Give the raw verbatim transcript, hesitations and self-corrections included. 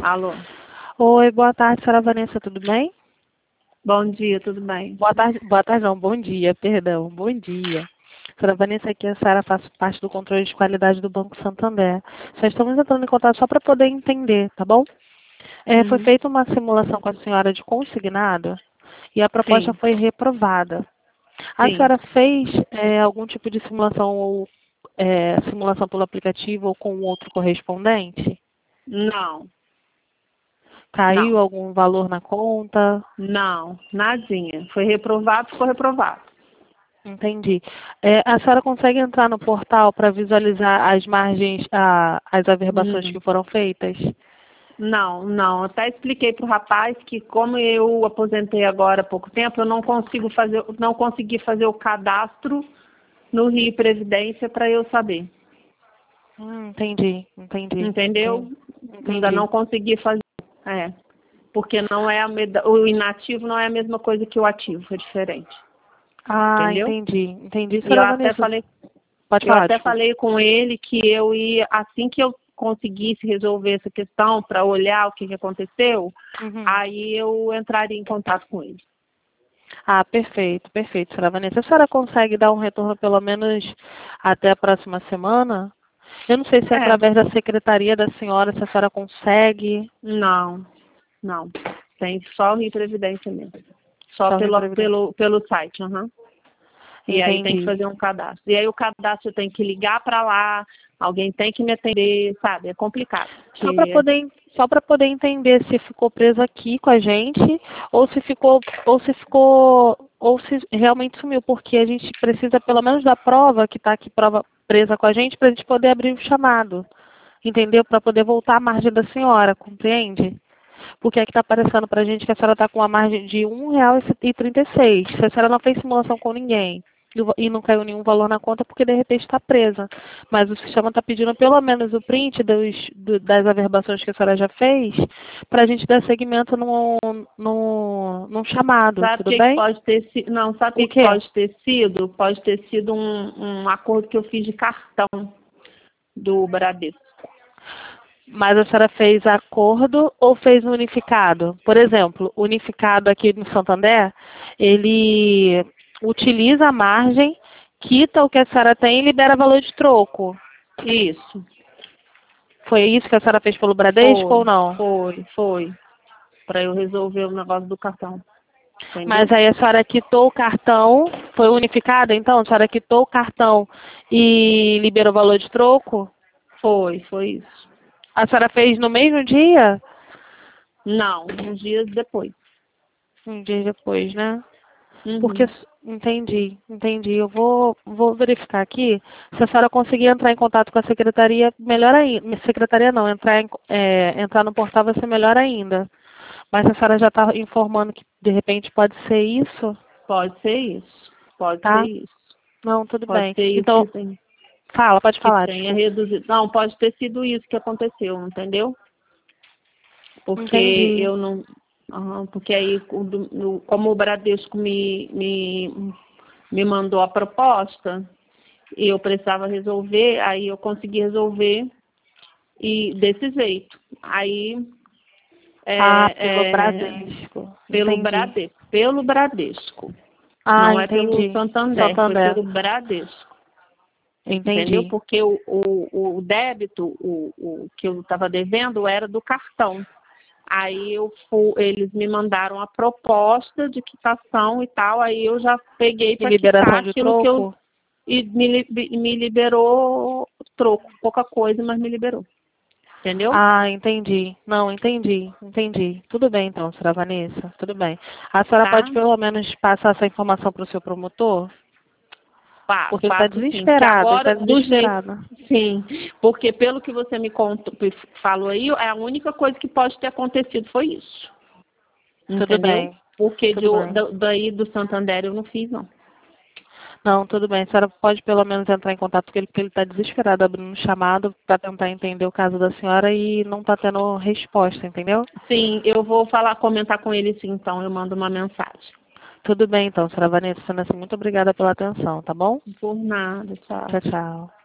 Alô. Oi, boa tarde, senhora Vanessa, tudo bem? Bom dia, tudo bem? Boa tarde, boa tarde não, bom dia, perdão, bom dia. Senhora Vanessa, aqui a senhora faz parte do controle de qualidade do Banco Santander. Só estamos entrando em contato só para poder entender, tá bom? É, foi Uhum. feita uma simulação com a senhora de consignado e a proposta Sim, foi reprovada. A sim. senhora fez é, algum tipo de simulação ou é, simulação pelo aplicativo ou com outro correspondente? Não, Caiu não, algum valor na conta? não, nadinha. Foi reprovado, ficou reprovado. Entendi. É, a senhora consegue entrar no portal para visualizar as margens, a- as averbações Hum, que foram feitas? Não, não. Eu até expliquei para o rapaz que como eu aposentei agora há pouco tempo, eu não consigo fazer, não consegui fazer o cadastro no Rio Previdência para eu saber. Hum, entendi, entendi, Entendeu? entendi. Ainda não Entendi. consegui fazer. É. Porque não é a meda- o inativo não é a mesma coisa que o ativo, é diferente. Ah, Entendeu? entendi, entendi. E eu Senhora até Vanessa, falei pode Eu falar, até desculpa. falei com ele que eu ia, assim que eu conseguisse resolver essa questão, para olhar o que, que aconteceu, Uhum. aí eu entraria em contato com ele. Ah, perfeito, perfeito, senhora Vanessa. A senhora consegue dar um retorno pelo menos até a próxima semana? Eu não sei se é É, através da secretaria da senhora, se a senhora consegue. não, não. Tem só o Rio Previdência mesmo. Só Só o Rio pelo, Previdente. pelo, pelo site, aham. E aí tem que Entendi. fazer um cadastro. E aí o cadastro tem que ligar para lá, alguém tem que me atender, sabe? É complicado. Só para Porque poder, só para poder entender se ficou preso aqui com a gente ou se ficou, ou se ficou, ou se realmente sumiu, porque a gente precisa pelo menos da prova que está aqui prova presa com a gente para a gente poder abrir o chamado, entendeu? Para poder voltar à margem da senhora, compreende? Porque aqui está aparecendo para a gente que a senhora está com uma margem de um real e trinta e seis. Se a senhora não fez simulação com ninguém e o va- e não caiu nenhum valor na conta, é porque de repente está presa. Mas o sistema está pedindo pelo menos o print dos, do- das averbações que a senhora já fez para a gente dar seguimento no, no, num chamado, sabe o tudo que, que bem? pode ter sido? Não, sabe o O que, que quê? pode ter sido? Pode ter sido um, um acordo que eu fiz de cartão do Bradesco. Mas a senhora fez acordo ou fez unificado? Por exemplo, unificado aqui no Santander, ele utiliza a margem, quita o que a senhora tem e libera valor de troco. Isso, Foi isso que a senhora fez pelo Bradesco ou foi, não? foi, foi. Para eu resolver o negócio do cartão. Mas Entendeu? aí a senhora quitou o cartão, foi unificado então? A senhora quitou o cartão e liberou valor de troco? Foi, foi isso. A senhora fez no mesmo dia? Não, uns dias depois. Um dia depois, né? Porque, Uhum. entendi, entendi. Eu vou, vou verificar aqui. Se a senhora conseguir entrar em contato com a secretaria, melhor ainda. Secretaria não, entrar, em, é, entrar no portal vai ser melhor ainda. Mas a senhora já está informando que de repente pode ser isso, Pode ser isso. Pode ser tá? isso. Não, tudo Pode bem. ser isso Então, que tem, fala, pode que falar, tenha desculpa. reduzido. Não, pode ter sido isso que aconteceu, entendeu? Porque Entendi. eu não. Aham, porque aí, o do- no- como o Bradesco me, me, me mandou a proposta, e eu precisava resolver, aí eu consegui resolver e desse jeito. Aí, Ah, pelo é, é, Bradesco. pelo Entendi. Bradesco, pelo Bradesco. Ah, Não é pelo entendi. Santander, foi Santander. pelo Bradesco. Entendeu? Entendi. Porque o, o, o débito, o, o que eu estava devendo, era do cartão. Aí eu fu- eles me mandaram a proposta de quitação e tal, aí eu já peguei E para quitar liberação de aquilo que eu. troco? E me, li- me liberou troco, pouca coisa, mas me liberou. Entendeu? Ah, entendi. Não, entendi, entendi. Tudo bem então, senhora Vanessa, tudo bem. A senhora Tá? pode pelo menos passar essa informação para o seu promotor? Passo, Porque ele está passo sim. Porque desesperado, ele está agora, do jeito. desesperado. Sim, porque pelo que você me contou, falou aí, é a única coisa que pode ter acontecido foi isso. Tudo Entendeu? bem, Porque de, tudo o- bem. da- daí do Santander eu não fiz, não. Não, tudo bem. A senhora pode pelo menos entrar em contato com ele, porque ele está desesperado abrindo um chamado para tentar entender o caso da senhora e não está tendo resposta, entendeu? Sim, eu vou falar, comentar com ele sim, então eu mando uma mensagem. Tudo bem então, senhora Vanessa. Vanessa, muito obrigada pela atenção, tá bom? Por nada, tchau. Tchau, tchau.